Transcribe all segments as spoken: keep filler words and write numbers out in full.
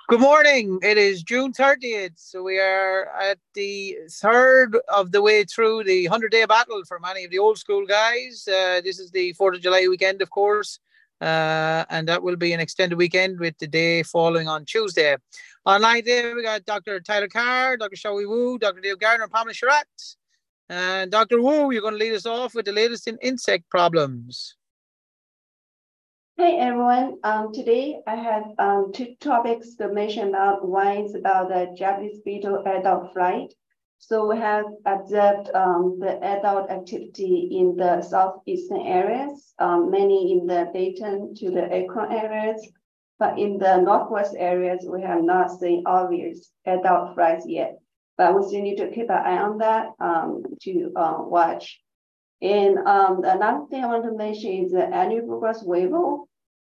Good morning. It is June thirtieth. So we are at the third of the way through the hundred day battle for many of the old school guys. Uh, this is the fourth of July weekend, of course. Uh, and that will be an extended weekend with the day following on Tuesday. Online today, we got Doctor Tyler Carr, Doctor Shawi Wu, Doctor Dave Gardner, and Pamela Sharat. And Doctor Wu, you're going to lead us off with the latest in insect problems. Hey everyone, um, today I have um, two topics to mention about. One is about the Japanese beetle adult flight. So we have observed um, the adult activity in the southeastern areas, um, mainly in the Dayton to the Akron areas. But in the northwest areas, we have not seen obvious adult flights yet. But we still need to keep an eye on that um, to uh, watch. And um, another thing I want to mention is the annual progress weevil.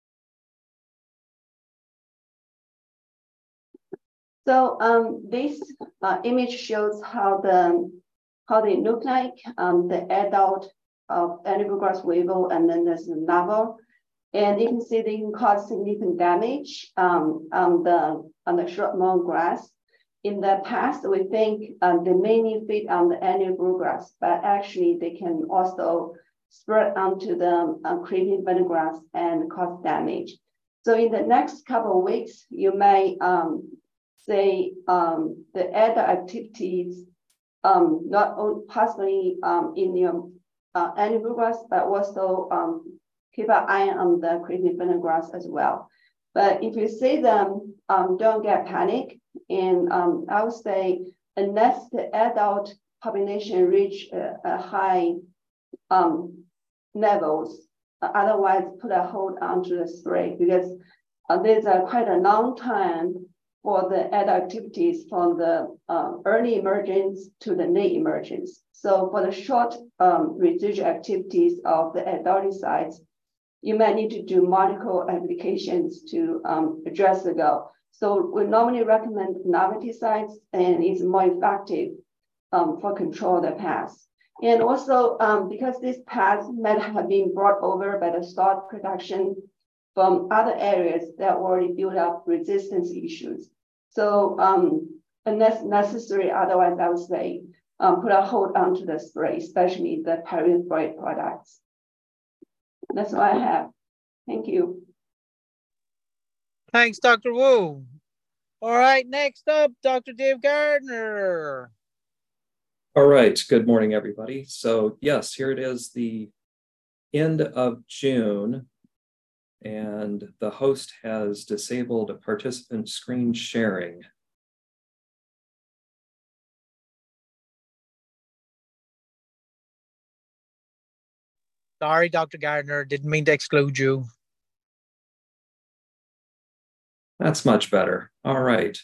So um, this uh, image shows how the how they look like, um, the adult of annual progress weevil, and then there's the larval. And you can see they can cause significant damage um, on the on the short mown grass. In the past, we think um, they mainly feed on the annual bluegrass, but actually they can also spread onto the uh, creeping bluegrass and cause damage. So in the next couple of weeks, you may um, say um, the other activities, um, not only possibly um, in your uh, annual bluegrass, but also um, keep an eye on the creeping bluegrass as well. But if you see them, um, don't get panic. And um, I would say, unless the adult population reach a, a high um, levels, uh, otherwise put a hold onto the spray, because uh, there's a quite a long time for the adult activities from the uh, early emergence to the late emergence. So for the short um, residual activities of the adolescents, you might need to do multiple applications to um, address the goal. So we normally recommend novelty sites, and it's more effective um, for control of the pests. And also um, because these pests might have been brought over by the salt production from other areas that already built up resistance issues. So um, unless necessary, otherwise I would say um, put a hold onto the spray, especially the pyrethroid products. That's all I have. Thank you. Thanks, Doctor Wu. All right, next up, Doctor Dave Gardner. All right, good morning, everybody. So yes, here it is, the end of June, and the host has disabled participant screen sharing. Sorry, Doctor Gardner, didn't mean to exclude you. That's much better. All right.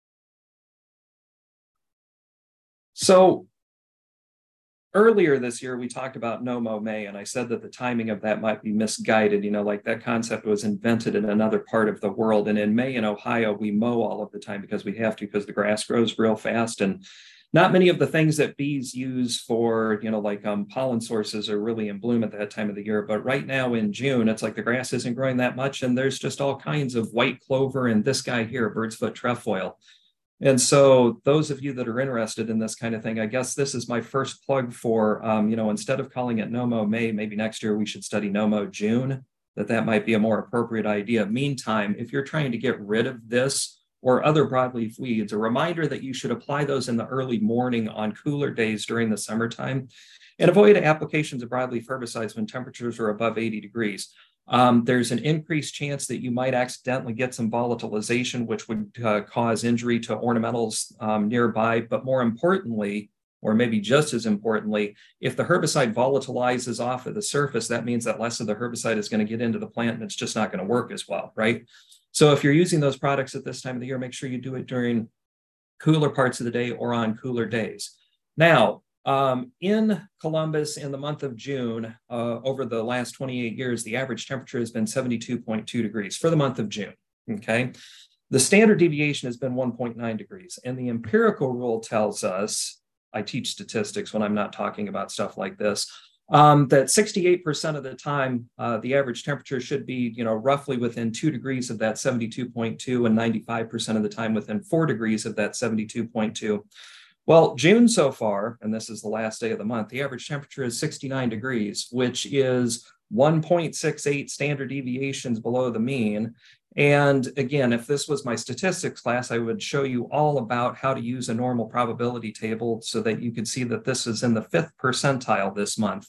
So earlier this year, we talked about no mow May, and I said that the timing of that might be misguided. You know, like that concept was invented in another part of the world. And in May in Ohio, we mow all of the time because we have to, because the grass grows real fast. And not many of the things that bees use for, you know, like um, pollen sources are really in bloom at that time of the year. But right now in June, it's like the grass isn't growing that much. And there's just all kinds of white clover and this guy here, bird's foot trefoil. And so those of you that are interested in this kind of thing, I guess this is my first plug for, um, you know, instead of calling it No Mow May, maybe next year we should study No Mow June, that that might be a more appropriate idea. Meantime, if you're trying to get rid of this or other broadleaf weeds, a reminder that you should apply those in the early morning on cooler days during the summertime, and avoid applications of broadleaf herbicides when temperatures are above eighty degrees. Um, there's an increased chance that you might accidentally get some volatilization, which would uh, cause injury to ornamentals um, nearby. But more importantly, or maybe just as importantly, if the herbicide volatilizes off of the surface, that means that less of the herbicide is going to get into the plant and it's just not going to work as well, right? So if you're using those products at this time of the year, make sure you do it during cooler parts of the day or on cooler days. Now, um, in Columbus in the month of June, uh, over the last twenty-eight years, the average temperature has been seventy-two point two degrees for the month of June, okay? The standard deviation has been one point nine degrees, and the empirical rule tells us, I teach statistics when I'm not talking about stuff like this, Um, that sixty-eight percent of the time, uh, the average temperature should be, you know, roughly within two degrees of that seventy-two point two, and ninety-five percent of the time within four degrees of that seventy-two point two. Well, June so far, and this is the last day of the month, the average temperature is sixty-nine degrees, which is one point six eight standard deviations below the mean. And again, if this was my statistics class, I would show you all about how to use a normal probability table so that you could see that this is in the fifth percentile this month.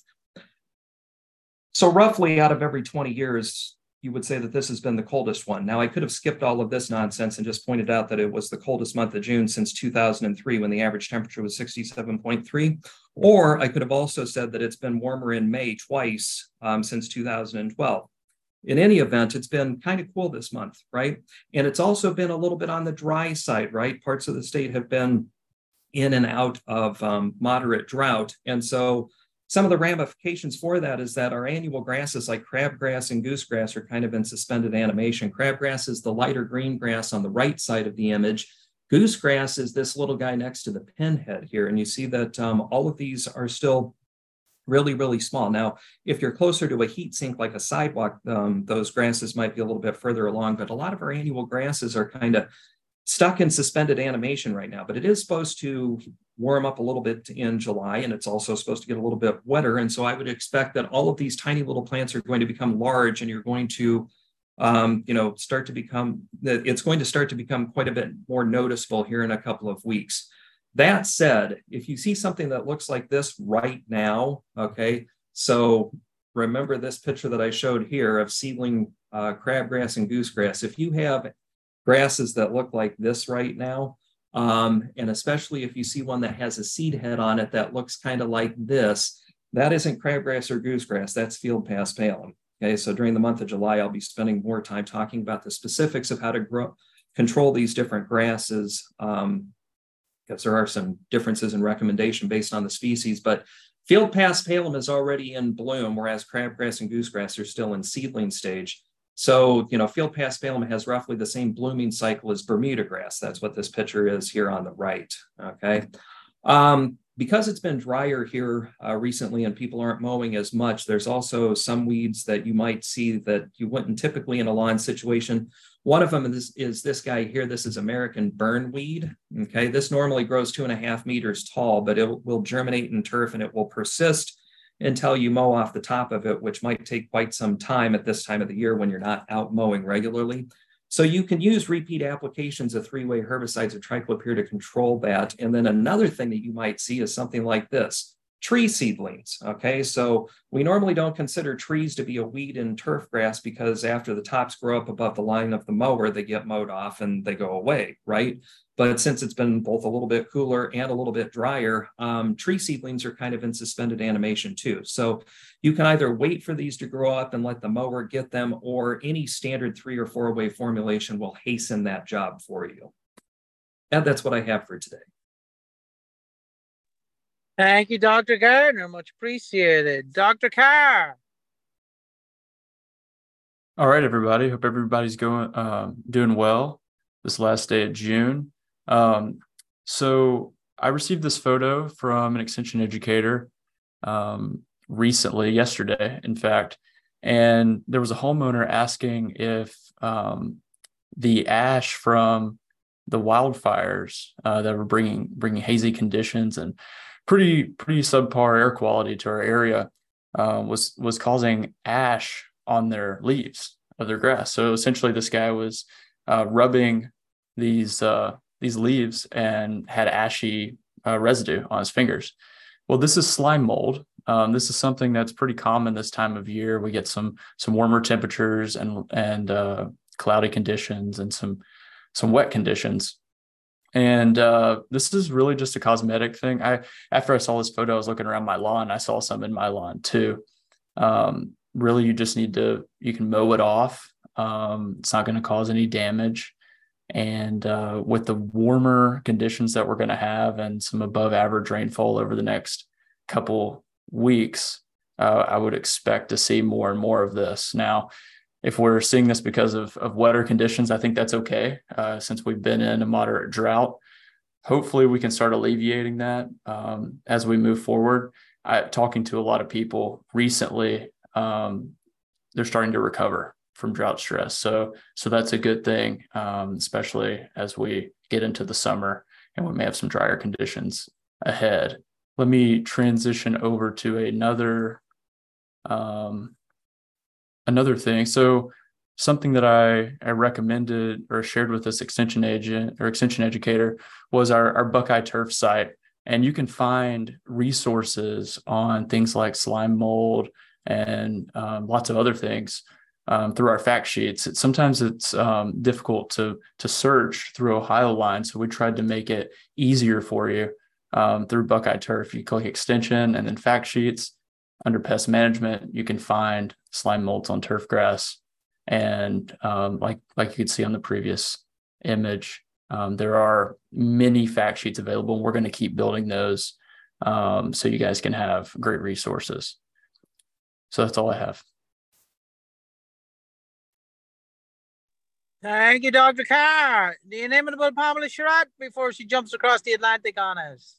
So roughly out of every twenty years, you would say that this has been the coldest one. Now, I could have skipped all of this nonsense and just pointed out that it was the coldest month of June since two thousand three, when the average temperature was sixty-seven point three. Or I could have also said that it's been warmer in May twice um, since two thousand twelve. In any event, it's been kind of cool this month, right? And it's also been a little bit on the dry side, right? Parts of the state have been in and out of um, moderate drought. And so some of the ramifications for that is that our annual grasses like crabgrass and goosegrass are kind of in suspended animation. Crabgrass is the lighter green grass on the right side of the image. Goosegrass is this little guy next to the pinhead here. And you see that um, all of these are still really, really small. Now, if you're closer to a heat sink like a sidewalk, um, those grasses might be a little bit further along, but a lot of our annual grasses are kind of stuck in suspended animation right now, but it is supposed to warm up a little bit in July, and it's also supposed to get a little bit wetter. And so I would expect that all of these tiny little plants are going to become large, and you're going to, um, you know, start to become, it's going to start to become quite a bit more noticeable here in a couple of weeks. That said, if you see something that looks like this right now, okay, so remember this picture that I showed here of seedling uh, crabgrass and goosegrass. If you have grasses that look like this right now, um, and especially if you see one that has a seed head on it that looks kind of like this, that isn't crabgrass or goosegrass, that's Fieldpass palum. Okay, so during the month of July, I'll be spending more time talking about the specifics of how to grow, control these different grasses, um, because there are some differences in recommendation based on the species, but Fieldpass palum is already in bloom, whereas crabgrass and goosegrass are still in seedling stage. So, you know, Fieldpass palum has roughly the same blooming cycle as Bermuda grass. That's what this picture is here on the right, okay? Um, because it's been drier here uh, recently and people aren't mowing as much, there's also some weeds that you might see that you wouldn't typically in a lawn situation. One of them is, is this guy here. This is American burnweed, okay? This normally grows two and a half meters tall, but it will germinate in turf and it will persist until you mow off the top of it, which might take quite some time at this time of the year when you're not out mowing regularly. So you can use repeat applications of three-way herbicides or triclopyr to control that. And then another thing that you might see is something like this, tree seedlings, okay? So we normally don't consider trees to be a weed in turf grass because after the tops grow up above the line of the mower, they get mowed off and they go away, right? But since it's been both a little bit cooler and a little bit drier, um, tree seedlings are kind of in suspended animation too. So you can either wait for these to grow up and let the mower get them, or any standard three or four way formulation will hasten that job for you. And that's what I have for today. Thank you, Doctor Gardner. Much appreciated. Doctor Carr. All right, everybody. Hope everybody's going um, doing well this last day of June. Um, so I received this photo from an extension educator um, recently, yesterday, in fact, and there was a homeowner asking if um, the ash from the wildfires uh, that were bringing bringing hazy conditions and pretty pretty subpar air quality to our area uh, was was causing ash on their leaves of their grass. So essentially, this guy was uh, rubbing these uh, these leaves and had ashy uh, residue on his fingers. Well, this is slime mold. Um, this is something that's pretty common this time of year. We get some some warmer temperatures and and uh, cloudy conditions and some some wet conditions. And uh, this is really just a cosmetic thing. I after I saw this photo, I was looking around my lawn. I saw some in my lawn too. Um, really, you just need to, you can mow it off. Um, it's not going to cause any damage. And uh, with the warmer conditions that we're going to have and some above average rainfall over the next couple weeks, uh, I would expect to see more and more of this. Now, if we're seeing this because of, of wetter conditions, I think that's okay, uh, since we've been in a moderate drought. Hopefully we can start alleviating that um, as we move forward. I, talking to a lot of people recently, um, they're starting to recover from drought stress. So, so that's a good thing, um, especially as we get into the summer and we may have some drier conditions ahead. Let me transition over to another, um, another thing. So something that I, I recommended or shared with this extension agent or extension educator was our, our Buckeye Turf site. And you can find resources on things like slime mold and um, lots of other things um, through our fact sheets. It, sometimes it's um, difficult to, to search through OhioLine. So we tried to make it easier for you um, through Buckeye Turf. You click extension and then fact sheets. Under pest management, you can find slime molds on turf grass. And um, like, like you could see on the previous image, um, there are many fact sheets available. And we're going to keep building those um, so you guys can have great resources. So that's all I have. Thank you, Doctor Carr. The inimitable Pamela Sherratt before she jumps across the Atlantic on us.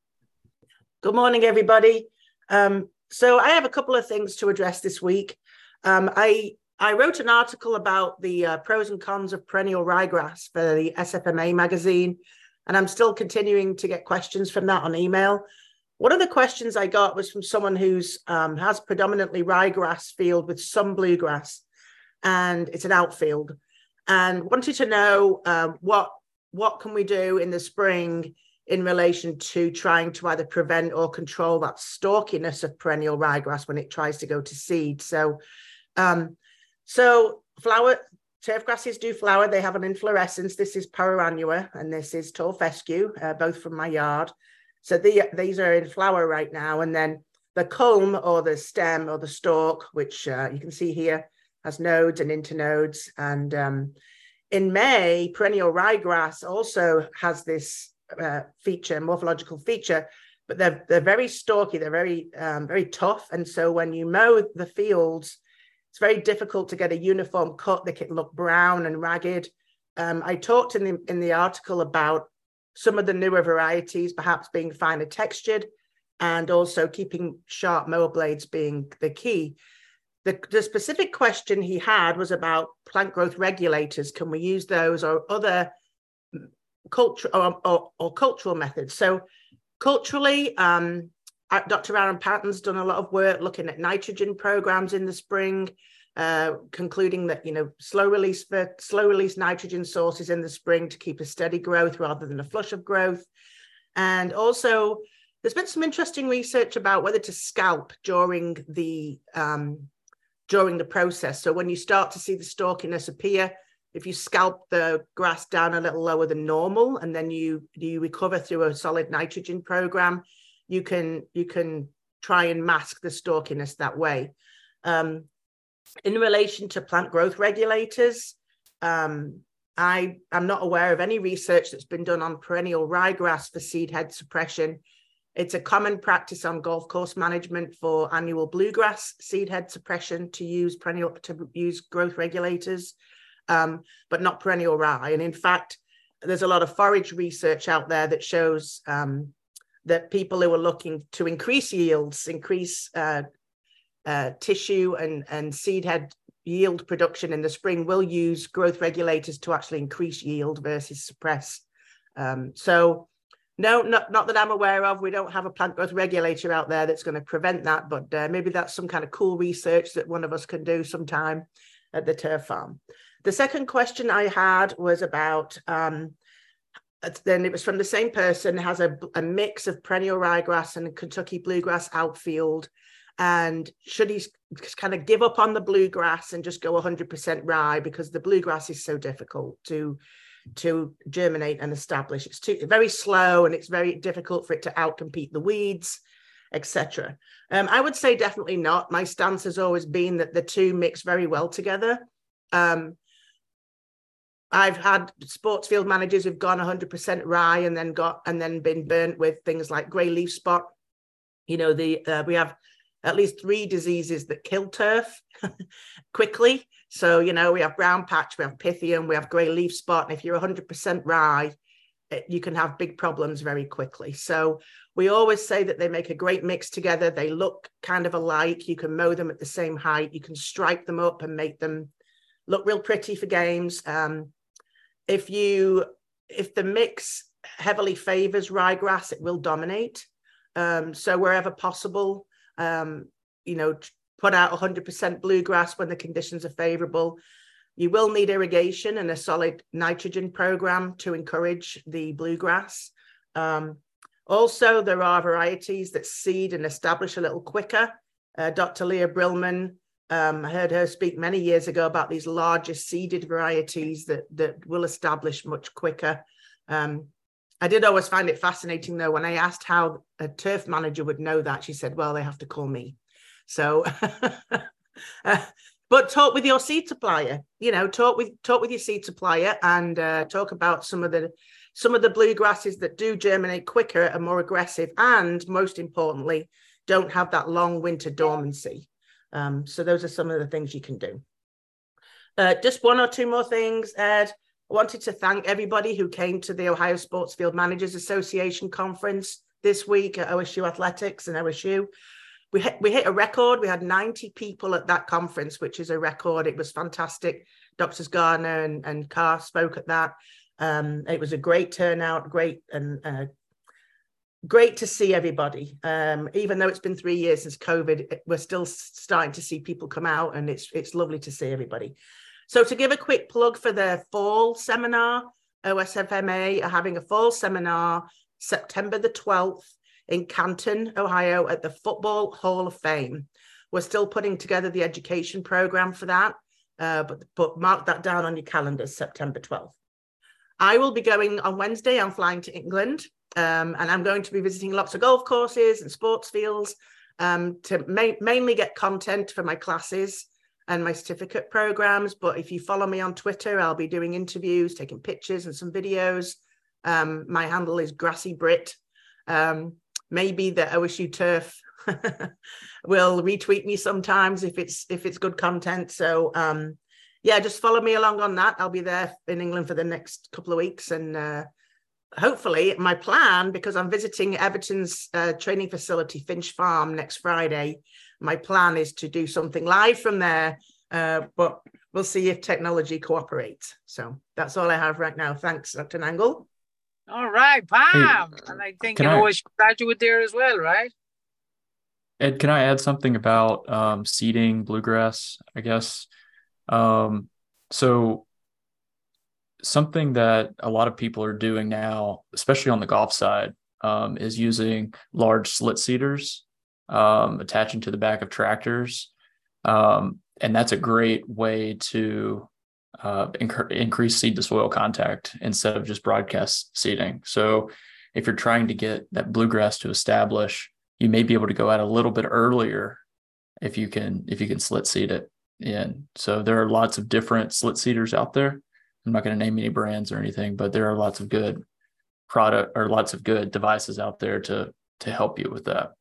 Good morning, everybody. Um, so I have a couple of things to address this week. Um, I I wrote an article about the uh, pros and cons of perennial ryegrass for the S F M A magazine, and I'm still continuing to get questions from that on email. One of the questions I got was from someone who's um, has predominantly ryegrass field with some bluegrass, and it's an outfield, and wanted to know um, what what can we do in the spring in relation to trying to either prevent or control that stalkiness of perennial ryegrass when it tries to go to seed. So, um, so flower, turf grasses do flower. They have an inflorescence. This is Pararannua and this is tall fescue, uh, both from my yard. So the, these are in flower right now. And then the culm or the stem or the stalk, which uh, you can see here, has nodes and internodes. And um, in May, perennial ryegrass also has this Uh, feature, morphological feature, but they're they're very stalky, they're very um, very tough, and so when you mow the fields, it's very difficult to get a uniform cut. They can look brown and ragged. Um, I talked in the in the article about some of the newer varieties perhaps being finer textured, and also keeping sharp mower blades being the key. The, the specific question he had was about plant growth regulators. Can we use those or other culture or, or, or cultural methods? So culturally, um, Doctor Aaron Patton's done a lot of work looking at nitrogen programs in the spring, uh, concluding that, you know, slow release for slow release nitrogen sources in the spring to keep a steady growth rather than a flush of growth. And also there's been some interesting research about whether to scalp during the um, during the process. So when you start to see the stalkiness appear, if you scalp the grass down a little lower than normal, and then you you recover through a solid nitrogen program, you can you can try and mask the stalkiness that way. Um, in relation to plant growth regulators, um, I am not aware of any research that's been done on perennial ryegrass for seed head suppression. It's a common practice on golf course management for annual bluegrass seed head suppression to use perennial to use growth regulators. Um, but not perennial rye. And in fact, there's a lot of forage research out there that shows um, that people who are looking to increase yields, increase uh, uh, tissue and, and seed head yield production in the spring will use growth regulators to actually increase yield versus suppress. Um, so no, not, not that I'm aware of. We don't have a plant growth regulator out there that's going to prevent that, but uh, maybe that's some kind of cool research that one of us can do sometime at the turf farm. The second question I had was about, um, then it was from the same person, has a, a mix of perennial ryegrass and Kentucky bluegrass outfield. And should he kind of give up on the bluegrass and just go one hundred percent rye because the bluegrass is so difficult to, to germinate and establish. It's too, very slow and it's very difficult for it to outcompete the weeds, et cetera. Um, I would say definitely not. My stance has always been that the two mix very well together. Um, I've had sports field managers who've gone one hundred percent rye and then got and then been burnt with things like grey leaf spot. You know, the uh, we have at least three diseases that kill turf quickly. So, you know, we have brown patch, we have pythium, we have grey leaf spot. And if you're one hundred percent rye, it, you can have big problems very quickly. So we always say that they make a great mix together. They look kind of alike. You can mow them at the same height. You can stripe them up and make them look real pretty for games. Um, if you if the mix heavily favors ryegrass, it will dominate. Um, so wherever possible, um, you know, put out one hundred percent bluegrass when the conditions are favorable. You will need irrigation and a solid nitrogen program to encourage the bluegrass. Um, also, there are varieties that seed and establish a little quicker. Uh, Doctor Leah Brillman, um, I heard her speak many years ago about these larger seeded varieties that, that will establish much quicker. Um, I did always find it fascinating, though, when I asked how a turf manager would know that, she said, well, they have to call me. So, uh, but talk with your seed supplier, you know, talk with talk with your seed supplier and uh, talk about some of the some of the bluegrasses that do germinate quicker and more aggressive, and most importantly, don't have that long winter dormancy. Um, so those are some of the things you can do. Uh, just one or two more things, Ed. I wanted to thank everybody who came to the Ohio Sports Field Managers Association conference this week at O S U Athletics and O S U. We hit, we hit a record. We had ninety people at that conference, which is a record. It was fantastic. Doctors Gardner and, and Carr spoke at that. Um, it was a great turnout, great and uh, great to see everybody. Um, even though it's been three years since COVID, we're still starting to see people come out, and it's it's lovely to see everybody. So to give a quick plug for the fall seminar, O S F M A are having a fall seminar September the twelfth in Canton, Ohio, at the Football Hall of Fame. We're still putting together the education program for that, uh, but, but mark that down on your calendars, September twelfth. I will be going on Wednesday. I'm flying to England, um, and I'm going to be visiting lots of golf courses and sports fields um, to ma mainly get content for my classes and my certificate programs. But if you follow me on Twitter, I'll be doing interviews, taking pictures and some videos. Um, my handle is Grassy Brit. Um, maybe the O S U Turf will retweet me sometimes if it's if it's good content. So um, yeah, just follow me along on that. I'll be there in England for the next couple of weeks, and uh, hopefully my plan, because I'm visiting Everton's uh, training facility, Finch Farm, next Friday. My plan is to do something live from there, uh, but we'll see if technology cooperates. So that's all I have right now. Thanks, Doctor Nangle. All right, Pam. Hey, and I think you know a graduate there as well, right? Ed, can I add something about um, seeding bluegrass, I guess? Um, so something that a lot of people are doing now, especially on the golf side, um, is using large slit seeders, um, attaching to the back of tractors. Um, and that's a great way to uh, inc increase seed to soil contact instead of just broadcast seeding. So if you're trying to get that bluegrass to establish, you may be able to go out a little bit earlier if you can, if you can slit seed it in. So there are lots of different slit seeders out there. I'm not going to name any brands or anything, but there are lots of good product or lots of good devices out there to, to help you with that.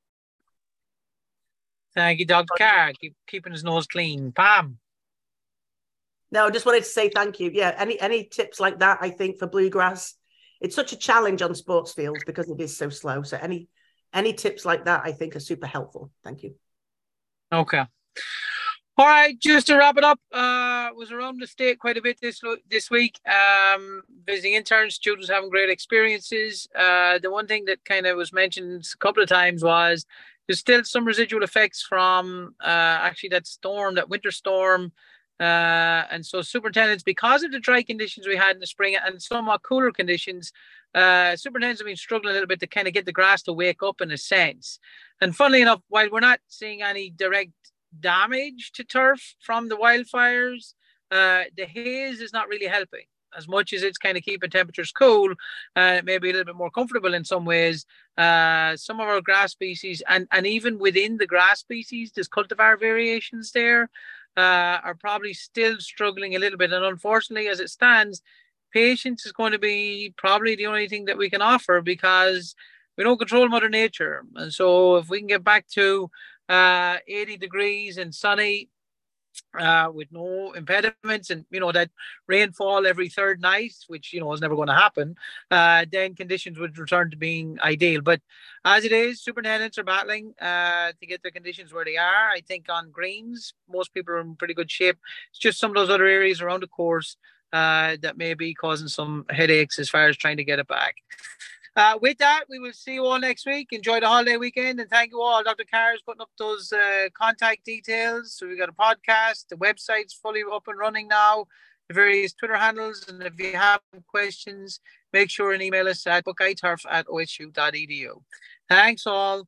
Thank you, Doctor Carr. Keep keeping his nose clean. Pam. No, I just wanted to say thank you. Yeah, any any tips like that, I think, for bluegrass, it's such a challenge on sports fields because it is so slow. So any any tips like that, I think, are super helpful. Thank you. Okay. All right, just to wrap it up, uh, was around the state quite a bit this this week, um, visiting interns, students having great experiences. Uh, the one thing that kind of was mentioned a couple of times was there's still some residual effects from uh, actually that storm, that winter storm. Uh, and so superintendents, because of the dry conditions we had in the spring and somewhat cooler conditions, uh, superintendents have been struggling a little bit to kind of get the grass to wake up in a sense. And funnily enough, while we're not seeing any direct damage to turf from the wildfires, uh, the haze is not really helping. As much as it's kind of keeping temperatures cool, uh, maybe a little bit more comfortable in some ways. Uh, some of our grass species, and, and even within the grass species, there's cultivar variations there, uh, are probably still struggling a little bit. And unfortunately, as it stands, patience is going to be probably the only thing that we can offer because we don't control Mother Nature. And so if we can get back to uh, eighty degrees and sunny, uh, with no impediments, and you know that rainfall every third night, which you know is never going to happen, uh, then conditions would return to being ideal. But as it is, superintendents are battling uh, to get the conditions where they are. I think on greens, most people are in pretty good shape. It's just some of those other areas around the course uh, that may be causing some headaches as far as trying to get it back. Uh, with that, we will see you all next week. Enjoy the holiday weekend, and thank you all. Doctor Carr is putting up those uh, contact details. So we got a podcast. The website's fully up and running now. The various Twitter handles, and if you have questions, make sure and email us at buckeyeturf at o s u dot e d u. Thanks all.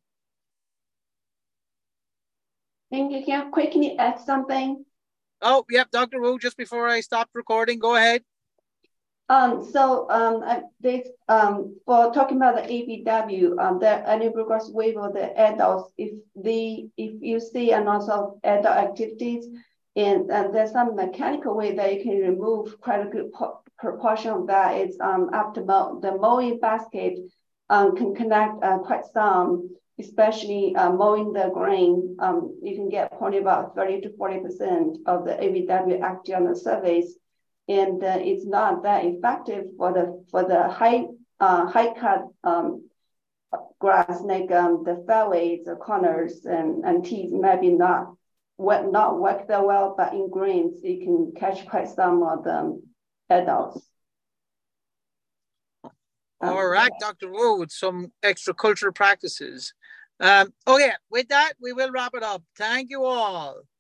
Thank you. Can I quickly add something? Oh, yep, Doctor Wu. Just before I stop recording, go ahead. Um, so um, I, this, um, for talking about the A B W, um, the annual progress waiver, the adults, if the if you see a lot of adult activities, and, and there's some mechanical way that you can remove quite a good proportion of that. It's um, after mow, the mowing basket um, can connect uh, quite some, especially uh, mowing the grain. Um, you can get probably about thirty to forty percent of the A B W actually on the surface. And uh, it's not that effective for the for the high uh, high cut um, grass like um, the fairways, the corners, and and tees maybe not what not work that well, but in greens you can catch quite some of the adults. All um, right, yeah. Doctor Wu, with some extra cultural practices. Um, okay, with that we will wrap it up. Thank you all.